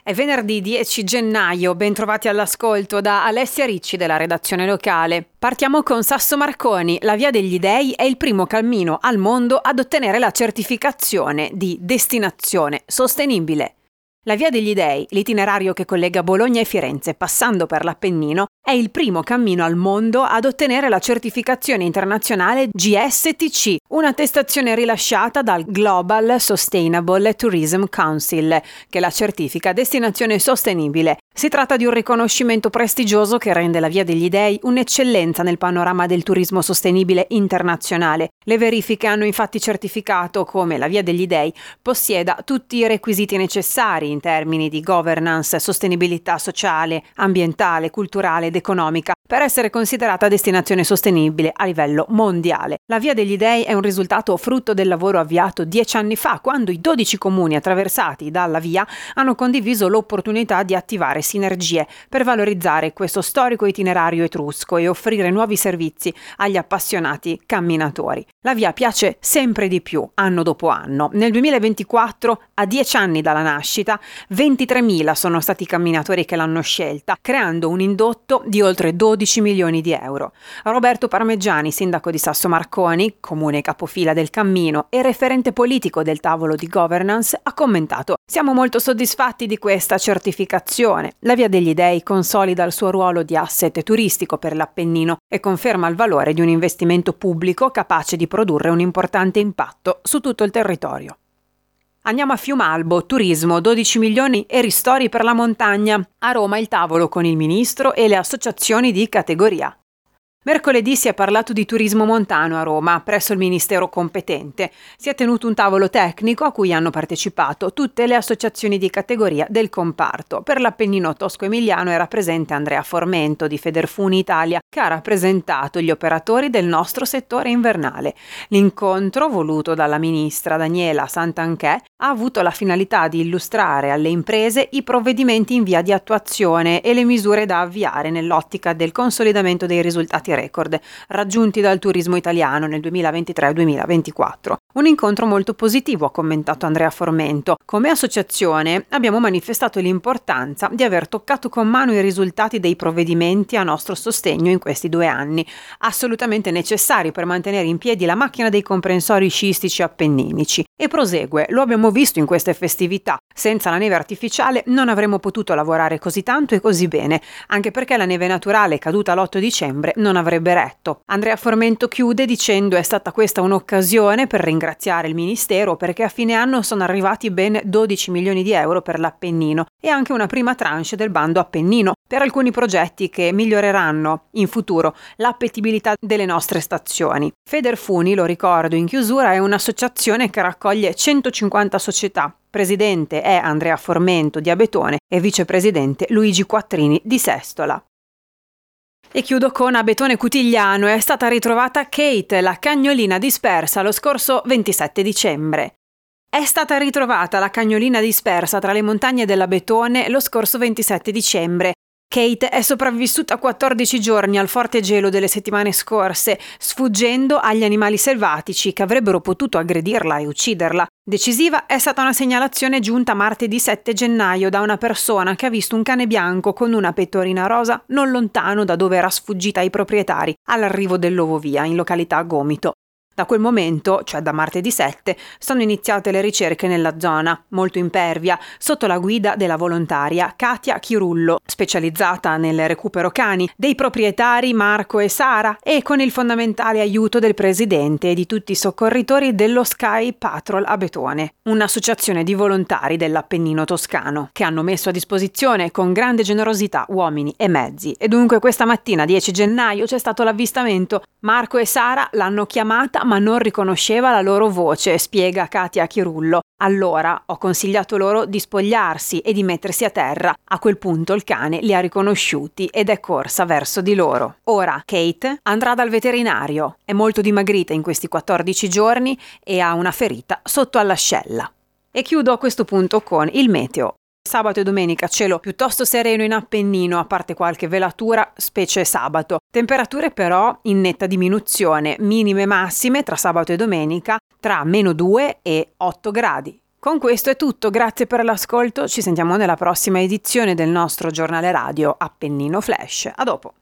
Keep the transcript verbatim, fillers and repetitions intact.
È venerdì dieci gennaio, ben trovati all'ascolto da Alessia Ricci della redazione locale. Partiamo con Sasso Marconi. La Via degli Dei è il primo cammino al mondo ad ottenere la certificazione di destinazione sostenibile. La Via degli Dei, l'itinerario che collega Bologna e Firenze passando per l'Appennino, è il primo cammino al mondo ad ottenere la certificazione internazionale G S T C, un'attestazione rilasciata dal Global Sustainable Tourism Council, che la certifica destinazione sostenibile. Si tratta di un riconoscimento prestigioso che rende la Via degli Dei un'eccellenza nel panorama del turismo sostenibile internazionale. Le verifiche hanno infatti certificato come la Via degli Dei possieda tutti i requisiti necessari in termini di governance, sostenibilità sociale, ambientale, culturale ed economica per essere considerata destinazione sostenibile a livello mondiale. La Via degli Dei è un risultato frutto del lavoro avviato dieci anni fa, quando i dodici comuni attraversati dalla via hanno condiviso l'opportunità di attivare sinergie per valorizzare questo storico itinerario etrusco e offrire nuovi servizi agli appassionati camminatori. La via piace sempre di più, anno dopo anno. Nel duemilaventiquattro, a dieci anni dalla nascita, ventitremila sono stati i camminatori che l'hanno scelta, creando un indotto di oltre dodici milioni di euro. Roberto Parmeggiani, sindaco di Sasso Marconi, comune capofila del cammino e referente politico del tavolo di governance, ha commentato: "Siamo molto soddisfatti di questa certificazione. La Via degli Dei consolida il suo ruolo di asset turistico per l'Appennino e conferma il valore di un investimento pubblico capace di produrre un importante impatto su tutto il territorio." Andiamo a Fiumalbo, turismo, dodici milioni e ristori per la montagna. A Roma il tavolo con il ministro e le associazioni di categoria. Mercoledì si è parlato di turismo montano a Roma, presso il ministero competente. Si è tenuto un tavolo tecnico a cui hanno partecipato tutte le associazioni di categoria del comparto. Per l'Appennino tosco-emiliano era presente Andrea Formento di Federfuni Italia, che ha rappresentato gli operatori del nostro settore invernale. L'incontro, voluto dalla ministra Daniela Santanchè, ha avuto la finalità di illustrare alle imprese i provvedimenti in via di attuazione e le misure da avviare nell'ottica del consolidamento dei risultati record raggiunti dal turismo italiano nel duemilaventitré duemilaventiquattro. Un incontro molto positivo, ha commentato Andrea Formento. Come associazione abbiamo manifestato l'importanza di aver toccato con mano i risultati dei provvedimenti a nostro sostegno in questi due anni, assolutamente necessari per mantenere in piedi la macchina dei comprensori sciistici appenninici. E prosegue: "Lo abbiamo visto in queste festività. Senza la neve artificiale non avremmo potuto lavorare così tanto e così bene, anche perché la neve naturale caduta l'otto dicembre non avrebbe retto." Andrea Formento chiude dicendo: "È stata questa un'occasione per ringraziare il Ministero perché a fine anno sono arrivati ben dodici milioni di euro per l'Appennino e anche una prima tranche del bando Appennino per alcuni progetti che miglioreranno in futuro l'appetibilità delle nostre stazioni." Federfuni, lo ricordo in chiusura, è un'associazione che raccoglie centocinquanta società. Presidente è Andrea Formento di Abetone e vicepresidente Luigi Quattrini di Sestola. E chiudo con Abetone Cutigliano. È stata ritrovata Kate, la cagnolina dispersa lo scorso ventisette dicembre. È stata ritrovata la cagnolina dispersa tra le montagne dell'Abetone lo scorso ventisette dicembre. Kate è sopravvissuta quattordici giorni al forte gelo delle settimane scorse, sfuggendo agli animali selvatici che avrebbero potuto aggredirla e ucciderla. Decisiva è stata una segnalazione giunta martedì sette gennaio da una persona che ha visto un cane bianco con una pettorina rosa non lontano da dove era sfuggita ai proprietari, all'arrivo dell'Ovovia, in località Gomito. Da quel momento, cioè da martedì sette, sono iniziate le ricerche nella zona, molto impervia, sotto la guida della volontaria Katia Chirullo, specializzata nel recupero cani, dei proprietari Marco e Sara e con il fondamentale aiuto del presidente e di tutti i soccorritori dello Sky Patrol Abetone, un'associazione di volontari dell'Appennino toscano, che hanno messo a disposizione con grande generosità uomini e mezzi. E dunque questa mattina, dieci gennaio, c'è stato l'avvistamento. Marco e Sara l'hanno chiamata ma non riconosceva la loro voce, spiega Katia Chirullo. Allora ho consigliato loro di spogliarsi e di mettersi a terra. A quel punto il cane li ha riconosciuti ed è corsa verso di loro. Ora Kate andrà dal veterinario. È molto dimagrita in questi quattordici giorni e ha una ferita sotto all'ascella. E chiudo a questo punto con il meteo. Sabato e domenica cielo piuttosto sereno in Appennino, a parte qualche velatura, specie sabato. Temperature però in netta diminuzione, minime e massime tra sabato e domenica tra meno due e otto gradi. Con questo è tutto, grazie per l'ascolto, ci sentiamo nella prossima edizione del nostro giornale radio Appennino Flash. A dopo!